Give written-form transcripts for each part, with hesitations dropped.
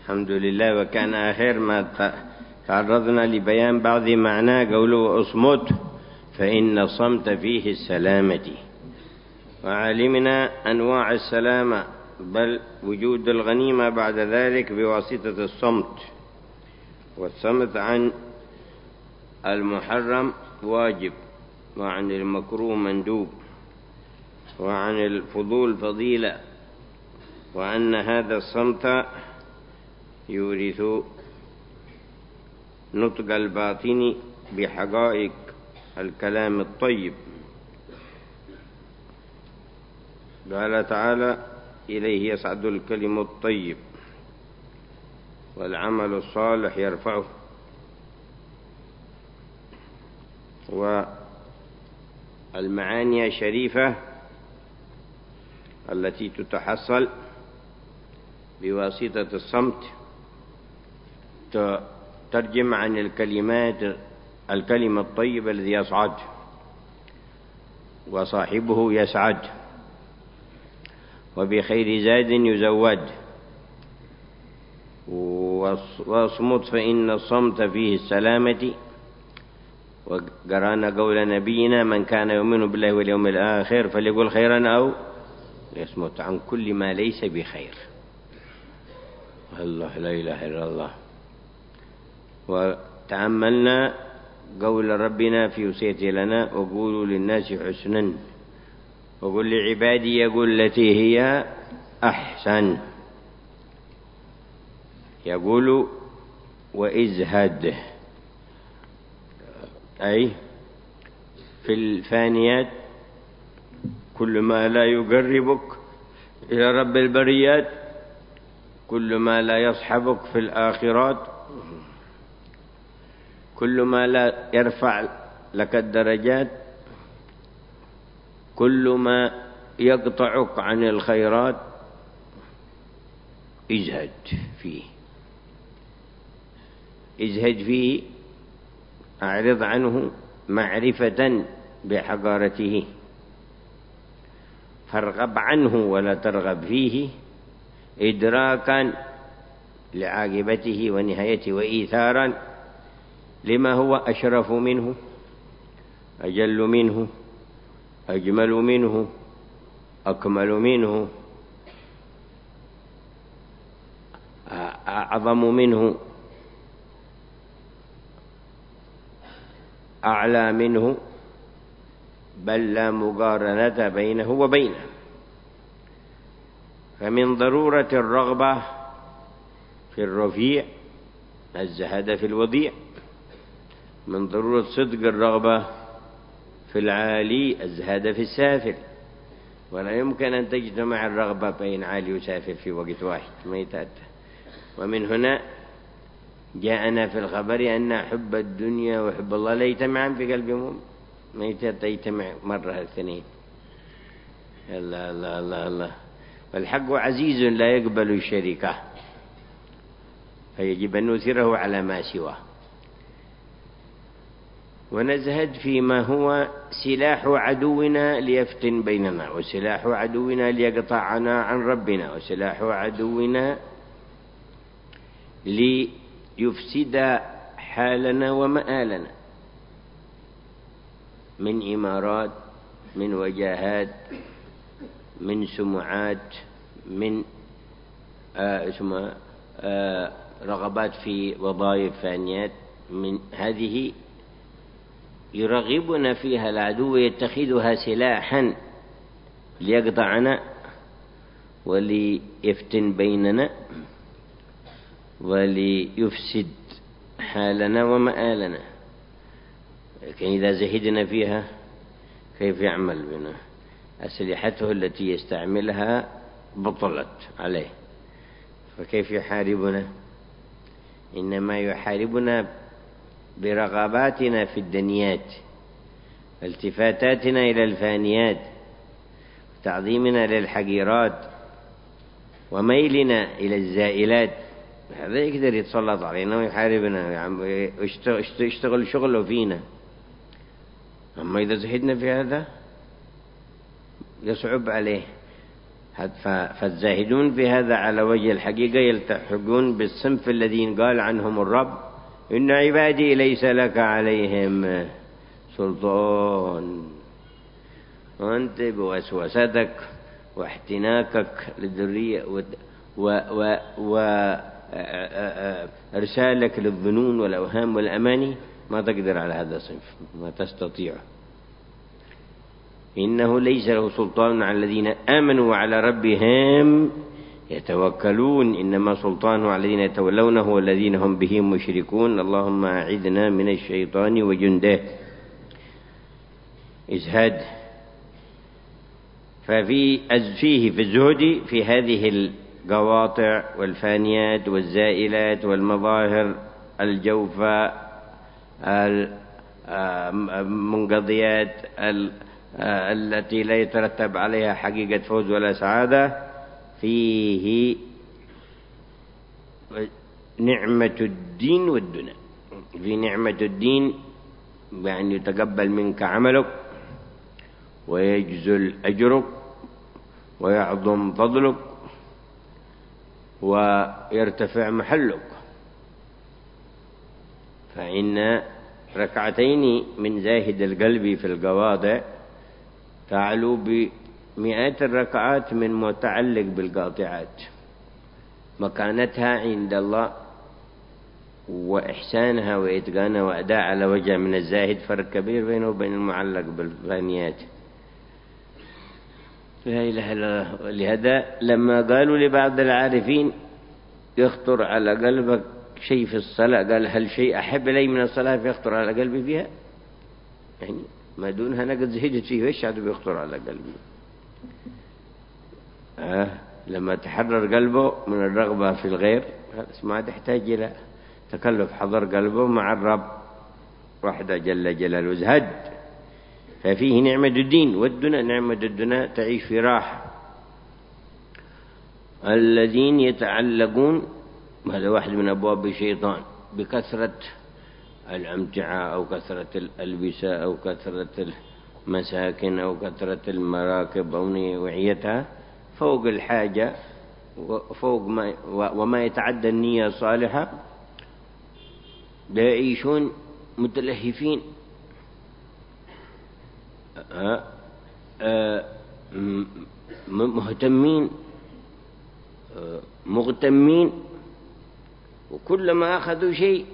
الحمد لله. وكان آخر ما تعرضنا لبيان بعض معناه قوله أصمت فإن الصمت فيه السلامة، وعلمنا أنواع السلامة بل وجود الغنيمة بعد ذلك بواسطة الصمت. والصمت عن المحرم واجب، وعن المكروه مندوب، وعن الفضول فضيلة، وأن هذا الصمت يورث نطق الباطن بحقائق الكلام الطيب. قال تعالى: إليه يصعد الكلم الطيب والعمل الصالح يرفعه. والمعاني الشريفة التي تتحصل بواسطة الصمت ترجم عن الكلمة الطيب الذي يصعد وصاحبه يسعد، وبخير زاد يزود. واصمت فإن الصمت فيه السلامة. وقرانا قول نبينا: من كان يؤمن بالله واليوم الآخر فليقل خيرا أو يصمت عن كل ما ليس بخير. الله، لا إله إلا الله. وتأملنا قول ربنا في وصيته لنا: وقولوا للناس حسنا وقل لعبادي يقول التي هي أحسن. يقول وإزهد، أي في الفانيات كل ما لا يقربك إلى رب البريات، كل ما لا يصحبك في الآخرات، كل ما لا يرفع لك الدرجات، كل ما يقطعك عن الخيرات، ازهد فيه. ازهد فيه، أعرض عنه معرفة بحقارته، فارغب عنه ولا ترغب فيه إدراكا لعاقبته ونهايته، وإيثارا لما هو أشرف منه، أجل منه، أجمل منه، أكمل منه، أعظم منه، أعلى منه، بل لا مقارنة بينه وبينه. فمن ضرورة الرغبة في الرفيع الزهد في الوضيع، من ضرورة صدق الرغبة في العالي الزهد في السافل. ولا يمكن أن تجتمع الرغبة بين عالي وسافل في وقت واحد، ما يتأتى. ومن هنا جاءنا في الخبر أن حب الدنيا وحب الله لا يجتمعان في قلب مؤمن، ما يجتمع مرة الاثنين. الله الله الله الله. والحق عزيز لا يقبل الشركة، فيجب أن نثيره على ما سواه، ونزهد فيما هو سلاح عدونا ليفتن بيننا، وسلاح عدونا ليقطعنا عن ربنا، وسلاح عدونا ليفسد حالنا ومآلنا، من إمارات، من وجاهات، من سمعات، من رغبات في وظائف فانيات. من هذه يرغبنا فيها العدو، يتخذها سلاحا ليقطعنا وليفتن بيننا وليفسد حالنا ومآلنا. لكن إذا زهدنا فيها كيف يعمل بنا؟ أسلحته التي يستعملها بطلت عليه، فكيف يحاربنا؟ إنما يحاربنا برغباتنا في الدنيات، التفاتاتنا إلى الفانيات، تعظيمنا للحقيرات، وميلنا إلى الزائلات. هذا يقدر يتسلط علينا ويحاربنا ويشتغل شغله فينا. أما إذا زهدنا في هذا يصعب عليه. فالزاهدون في هذا على وجه الحقيقة يلتحقون بالصنف الذين قال عنهم الرب إن عبادي ليس لك عليهم سلطان. وأنت بوسوستك واحتناكك للذرية وإرسالك للظنون والأوهام والأماني ما تقدر على هذا الصنف، ما تستطيع. إنه ليس له سلطان على الذين آمنوا وعلى ربهم يتوكلون، إنما سلطانه على الذين يتولونه والذين هم به مشركون. اللهم أعذنا من الشيطان وجنده. إزهاد. فيه في الزهد في هذه القواطع والفانيات والزائلات والمظاهر الجوفاء المنقضيات التي لا يترتب عليها حقيقة فوز ولا سعادة، فيه نعمة الدين والدنيا. في نعمة الدين يعني يتقبل منك عملك ويجزل أجرك ويعظم فضلك ويرتفع محلك. فإن ركعتين من زاهد القلب في القواطع تعلو بمئات الركعات من متعلق بالقاطعات. مكانتها عند الله وإحسانها وإتقانها وأداء على وجه من الزاهد فرق كبير بينه وبين المعلق بالفانيات. لا إله إلا الله. لهذا لما قالوا لبعض العارفين يخطر على قلبك شيء في الصلاة، قال هل شيء أحب إلي من الصلاة فيخطر على قلبي فيها؟ يعني ما دونها نقد زهدت فيه وإيش عاد بيخطر على قلبي؟ لما تحرر قلبه من الرغبة في الغير ما تحتاج إلى تكلف، حضر قلبه مع الرب وحده جل جلاله. زهد. ففيه نعمة الدين والدنيا. نعمة الدنيا تعيش في راحة. الذين يتعلقون، هذا واحد من أبواب الشيطان، بكثرة الأمتعة أو كثرة الألبسة أو كثرة المساكن أو كثرة المراكب أو نوعيتها فوق الحاجة وما يتعدى النية الصالحة، يعيشون متلهفين مهتمين مغتمين، وكلما أخذوا شيء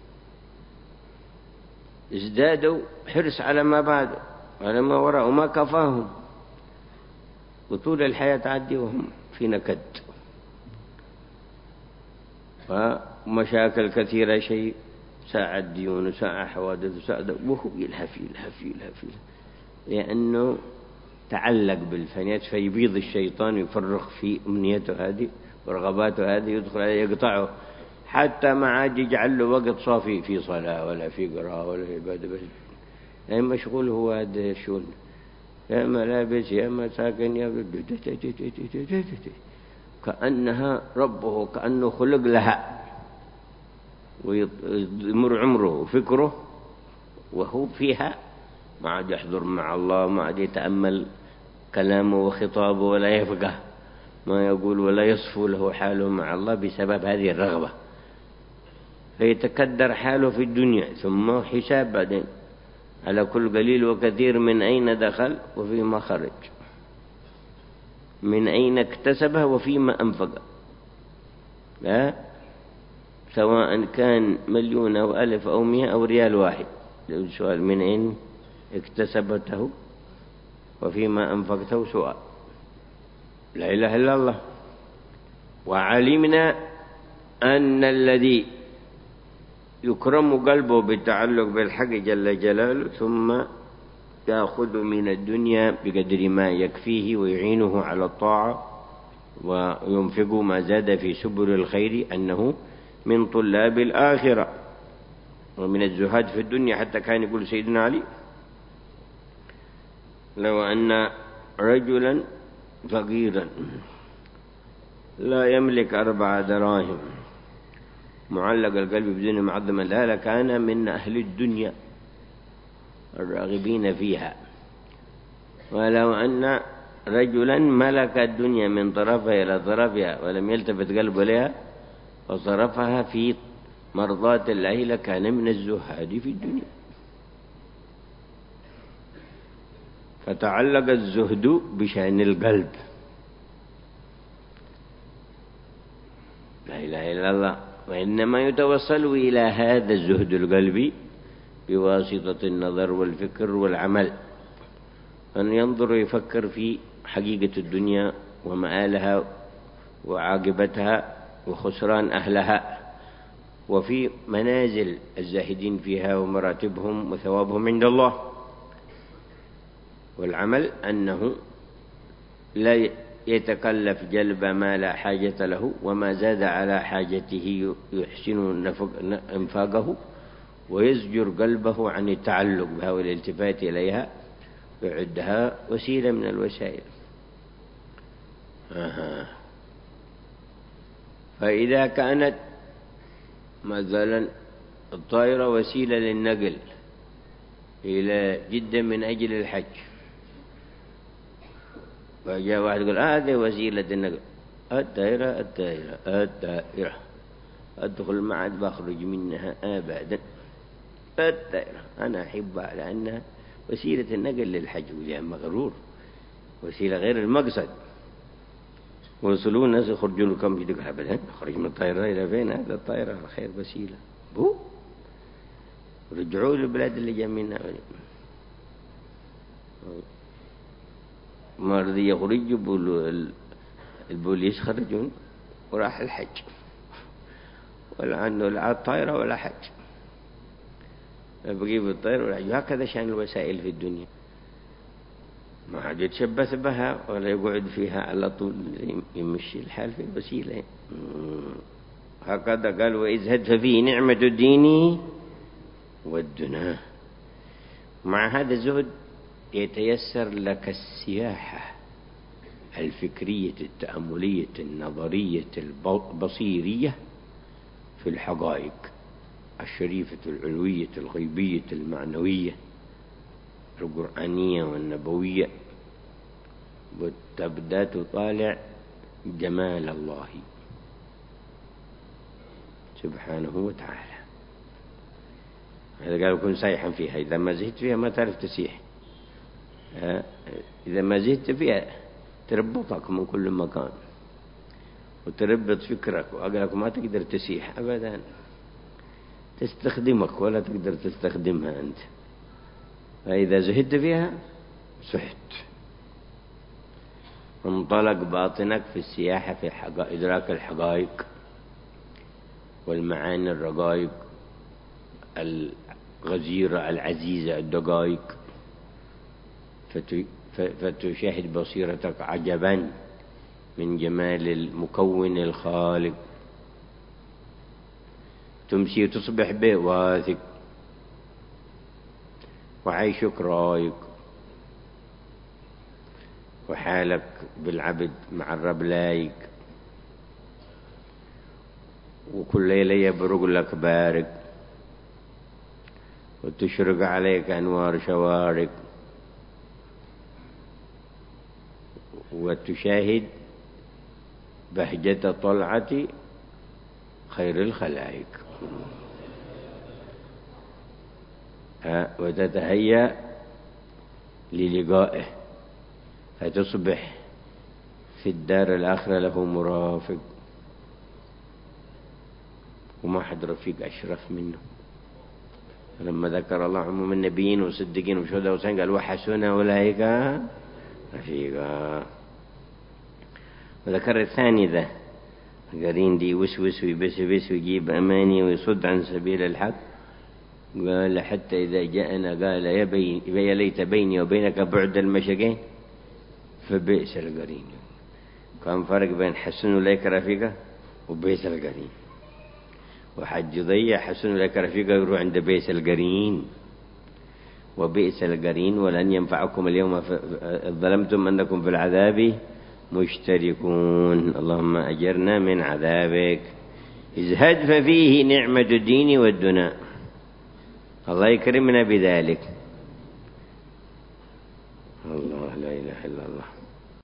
ازدادوا حرص على ما بعد على ما وراء وما كفاهم، وطول الحياة تعدي وهم في نكد ومشاكل كثيرة، شيء ساعة ديون وساعة حوادث وساعة وهو يلهف لأنه تعلق بالفانيات. فيبيض الشيطان ويفرخ في أمنيته هذه ورغباته هذه، يدخل عليه يقطعه حتى ما عاد يجعل له وقت صافي في صلاة ولا في قراءة ولا في عبادة، بس يعني مشغول هو هذا الشغل، يا ملابس يا مساكن يا كأنها ربه، كأنه خلق لها، ويمر عمره وفكره وهو فيها، ما عاد يحضر مع الله، ما عاد يتأمل كلامه وخطابه ولا يفقه ما يقول ولا يصفو له حاله مع الله بسبب هذه الرغبة. فيتكدر حاله في الدنيا، ثم حساب بعدين على كل قليل وكثير من أين دخل وفيما خرج، من أين اكتسبه وفيما أنفق، لا سواء كان مليون أو ألف أو 100 أو ريال واحد. السؤال من أين اكتسبته وفيما أنفقته سؤال. لا إله إلا الله. وعلمنا أن الذي يكرم قلبه بالتعلق بالحق جل جلاله ثم يأخذ من الدنيا بقدر ما يكفيه ويعينه على الطاعة وينفق ما زاد في سبل الخير أنه من طلاب الآخرة ومن الزهاد في الدنيا. حتى كان يقول سيدنا علي لو أن رجلا فقيرا لا يملك 4 دراهم معلق القلب بدون معظم لها لكان من أهل الدنيا الراغبين فيها، ولو أن رجلا ملك الدنيا من طرفها إلى طرفها ولم يلتفت قلبه لها وصرفها في مرضاة الله لكان من الزهاد في الدنيا. فتعلق الزهد بشأن القلب. لا إله إلا الله. وإنما يتوصل إلى هذا الزهد القلبي بواسطة النظر والفكر والعمل، أن ينظر ويفكر في حقيقة الدنيا ومآلها وعاقبتها وخسران أهلها، وفي منازل الزاهدين فيها ومراتبهم وثوابهم عند الله. والعمل أنه لا يتكلف جلب ما لا حاجة له، وما زاد على حاجته يحسن انفاقه، ويزجر قلبه عن التعلق بها والالتفات إليها، ويعدها وسيلة من الوسائل. فإذا كانت مثلا الطائرة وسيلة للنقل إلى جدة من أجل الحج، فجاء واحد يقول هذه وسيلة النقل، الدائرة أدخل المعهد بخرج منها أبدا. الدائرة أنا أحبها لأنها وسيلة النقل للحج، ويا مغرور وسيلة غير المقصد. وصلوا الناس يخرجوا لكم يدق أبدا، خرج من الطائرة إلى فين؟ هذا الطائرة خير وسيلة بو رجعوا للبلاد اللي جاء منها. ما رضي يخرج البوليس خرجون وراح الحج، ولا عنه لا الطائرة ولا حج، بقي بالطائرة ولا حج. هكذا شأن الوسائل في الدنيا، ما عاد يتشبث بها ولا يقعد فيها على طول، يمشي الحال في الوسيلة. هكذا قال وإزهد ففيه نعمة الدين والدنيا. مع هذا الزهد يتيسر لك السياحة الفكرية التأملية النظرية البصيرية في الحقائق الشريفة العلوية الغيبية المعنوية القرآنية والنبوية، وتبدأ تطالع جمال الله سبحانه وتعالى. هذا قال كن سايحا فيها، إذا ما زهدت فيها ما تعرف تسيح. إذا ما زهدت فيها تربطك من كل مكان وتربط فكرك وعقلك، ما تقدر تسيح أبدا، تستخدمك ولا تقدر تستخدمها أنت. فإذا زهدت فيها سحت، انطلق باطنك في السياحة في إدراك الحقائق والمعاني الرقائق الغزيرة العزيزة الدقائق، فتشاهد بصيرتك عجبا من جمال المكون الخالق، تمسي وتصبح به واثق وعيشك رايق، وحالك بالعبد مع الرب لايق، وكل ليلة يبرق لك بارق وتشرق عليك أنوار شوارق، وتشاهد بهجة طلعة خير الخلائق، وتتهيأ للقائه، فتصبح في الدار الآخرة له مرافق، وما حد رفيق أشرف منه. لما ذكر الله عموم النبيين والصديقين والشهداء والصالحين قال وحسن أولئك رفيقا. وذكر الثاني ذا قرين دي وسوس ويبسبس ويجيب أماني ويصد عن سبيل الحق، قال حتى إذا جاءنا قال يا ليت بيني وبينك بعد المشرقين فبئس القرين. كان فرق بين حسن إليك رفيقا وبئس القرين، وحد يضيع حسن إليك رفيقا يروح عند بئس القرين. وبئس القرين ولن ينفعكم اليوم ظلمتم أنكم في العذاب مشتركون. اللهم أجرنا من عذابك. ازهد ففيه نعمة الدين والدنيا. الله يكرمنا بذلك. الله لا إله إلا الله.